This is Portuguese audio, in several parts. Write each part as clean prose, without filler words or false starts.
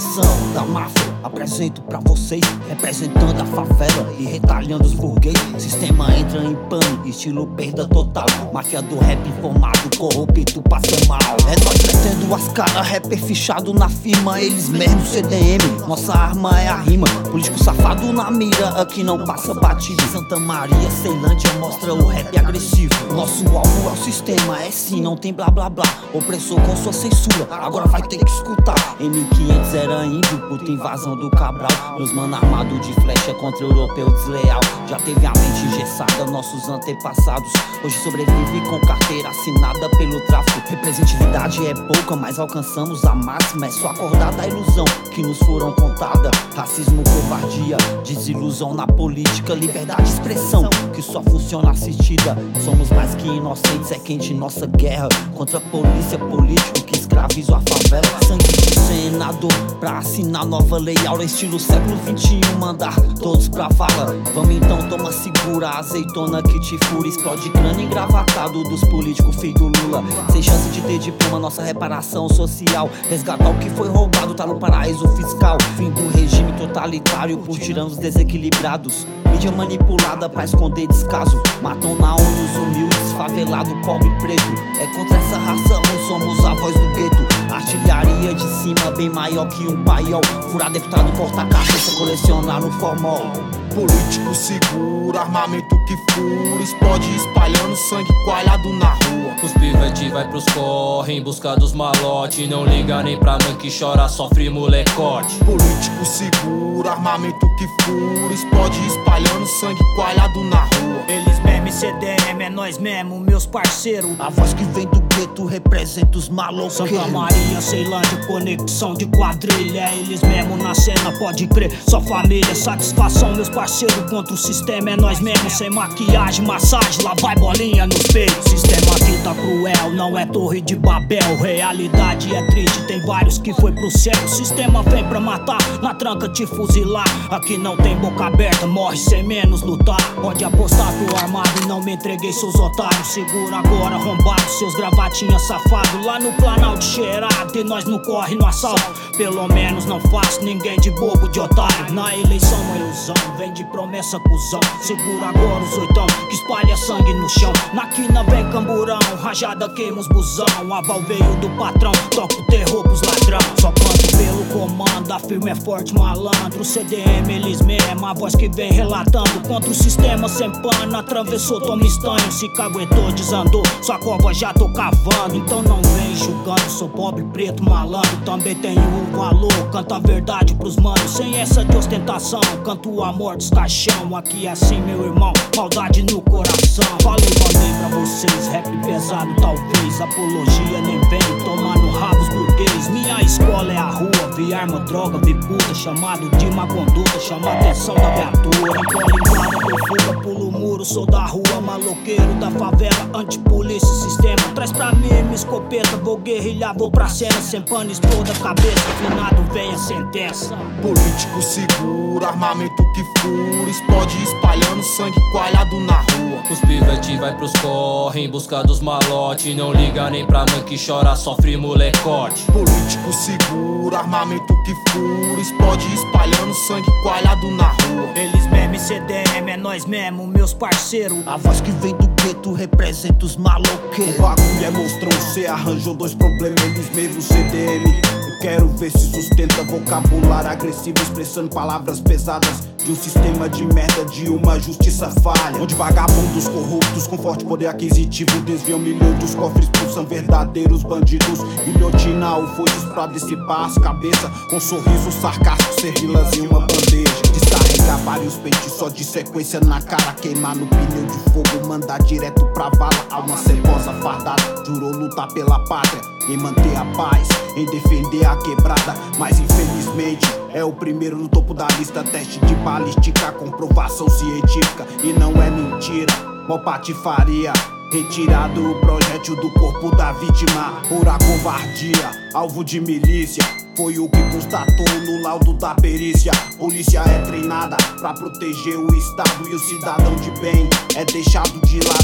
Atenção da máfia, apresento pra vocês, representando a favela e retalhando os burguês. Sistema entra em pânico, estilo perda total. Máfia do rap informado, corrupto passa mal. É nós metendo as caras, rapper fichado na firma. Eles mesmo CDM, nossa arma é a rima. Político safado na mira, aqui não passa batido. Santa Maria, Ceilândia mostra o rap agressivo. Nosso alvo é o sistema, é sim, não tem blá blá blá. Opressor com sua censura, agora vai ter que escutar. Em 1500 era índio, puta invasão do Cabral. Meus mano armado de flecha contra europeu desleal. Já teve a mente engessada, nossos antepassados. Hoje sobrevive com carteira assinada pelo tráfico. Representatividade é pouca, mas alcançamos a máxima. É só acordar da ilusão que nos foram contada. Racismo, covardia, desilusão na política. Liberdade de expressão, que só funciona assistida. Somos mais que inocentes, é quente nossa guerra contra a polícia, político que escraviza a favela. Sangue de senador pra assinar nova lei aura, estilo século XXI, mandar todos pra vala. Vamos então, toma segura, azeitona que te fura. Explode crânio engravatado dos políticos, filho do Lula. Sem chance de ter diploma, nossa reparação social. Resgatar o que foi roubado, tá no paraíso fiscal. Fim do regime totalitário por tiranos desequilibrados. Mídia manipulada pra esconder descaso. Matam na ONU os humildes, favelado, pobre e preto. É contra essa raça ruim, somos a voz do gueto. Artilharia de cima, bem maior que um paiol. Furar deputado, cortar cabeça, colecionar no formol. Político segura, armamento que fura. Explode espalhando sangue coalhado na rua. Os pivete vai pros corre em busca dos malote. Não liga nem pra mãe que chora, sofre molecote. Político segura, armamento que fura. Explode espalhando sangue coalhado na rua. Eles mesmo e CDM, é nós mesmo, meus parceiros. A voz que vem do gueto representa os malucos. Santa Maria, Ceilândia, conexão de quadrilha. É eles mesmo na cena, pode crer, só família. Satisfação, meus parceiros contra o sistema. É nós mesmo, sem maquiagem, massagem. Lá vai bolinha nos peitos. Sistema aqui tá cruel, não é torre de Babel. Realidade é triste, tem vários que foi pro céu. O sistema vem pra matar, na tranca te fuzilar. Aqui não tem boca aberta, morre sem menos lutar. Pode apostar, tô armado e não me entreguei, seus otários. Segura agora, arrombado, seus gravatinhas safado. Lá no Planalto cheirado e nós no corre, no assalto. Pelo menos não faço ninguém de bobo, de otário. Na eleição uma ilusão, vem de promessa cuzão. Segura agora os oitão, que espalha sangue no chão. Na quina vem camburão, rajada queima os busão. Aval veio do patrão, toca o terror pros ladrão. Só canto pelo comando, a firma é forte, malandro. CDM eles mesmo, a voz que vem relatando. Contra o sistema sem pano, atravessou, toma estanho. Se caguetou, desandou, sua cova já tô cavando. Então não vem julgando, sou pobre, preto, malandro. Também tenho um valor, canto a verdade pros manos. Sem essa de ostentação, canto o amor dos caixão. Aqui é assim, meu irmão, maldade no coração. Falei, mandei pra vocês, rap pesado talvez. Apologia nem vem, tomar no rabo os burguês. Minha escola é a rua, vi arma, droga, vi puta. Chamado de má conduta, chama a atenção da viatura. Colinhada por fuga, pulo muro, sou da rua. Maloqueiro da favela, antipolícia, sistema. Traz pra mim minha escopeta, vou guerrilhar, vou pra cena. Sem pano, exploda a cabeça, finado vem a sentença. Político segura, armamento que fura. Explode espalhando sangue coalhado na rua. Os pivete vai pros corre em busca dos malote. Não liga nem pra mãe que chora, sofre molecote. Político segura, armamento que fura. Explode espalhando sangue coalhado na rua. Eles mesmo e CDM, é nós mesmo, meus parceiros. A voz que vem do gueto representa os maloqueiros. O bagulho é monstrão, cê arranjou dois problemas. Eles mesmo CDM. Eu quero ver se sustenta vocabulário agressivo, expressando palavras pesadas de um sistema de merda, de uma justiça falha. Onde vagabundos corruptos com forte poder aquisitivo desviam milhões dos cofres, são verdadeiros bandidos. Guilhotina alforjes pra dissipar as cabeças, com sorriso sarcástico, servi-las em uma bandeja. Descarregar vários peitos só de sequência na cara, queimar no pneu de fogo, mandar direto pra vala. Alma cebosa fardada, jurou lutar pela pátria, em manter a paz, em defender a quebrada. Mas infelizmente é o primeiro no topo da lista. Teste de balística, comprovação científica. E não é mentira, mó patifaria. Retirado o projétil do corpo da vítima por a covardia, alvo de milícia. Foi o que constatou no laudo da perícia. Polícia é treinada pra proteger o Estado e o cidadão de bem é deixado de lado. E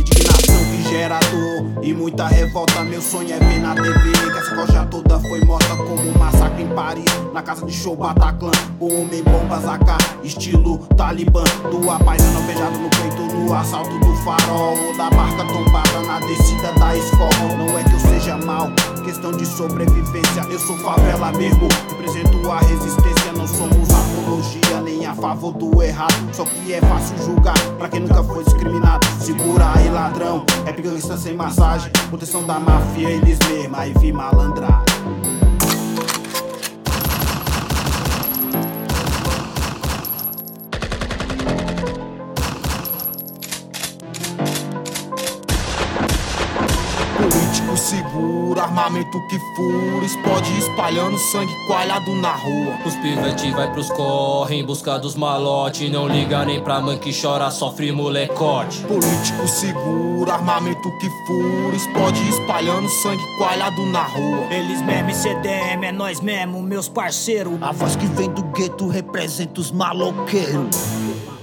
indignação que gera dor e muita revolta. Meu sonho é ver na TV que essa coxa toda foi morta como um massacre em Paris, na casa de show Bataclan, com homem bombas AK, estilo Talibã. Do apaixonado beijado no peito no assalto do farol, ou da barca tombada na descida da escola. Não é que eu seja mal, questão de sobrevivência. Eu sou favela mesmo, represento a resistência. Não somos apologia nem a favor do errado, só que é fácil julgar pra quem nunca foi discriminado. Segura aí, ladrão, é gangsta sem massagem, proteção da máfia, eles mesmo, aí vi malandragem. Político seguro, armamento que fura, explode espalhando sangue coalhado na rua. Os pivete vai pros corre em busca dos malote, não liga nem pra mãe que chora, sofre molecote. Político seguro, armamento que fura, explode espalhando sangue coalhado na rua. Eles mesmo, CDM, é nós mesmo, meus parceiros. A voz que vem do gueto representa os maloqueiros.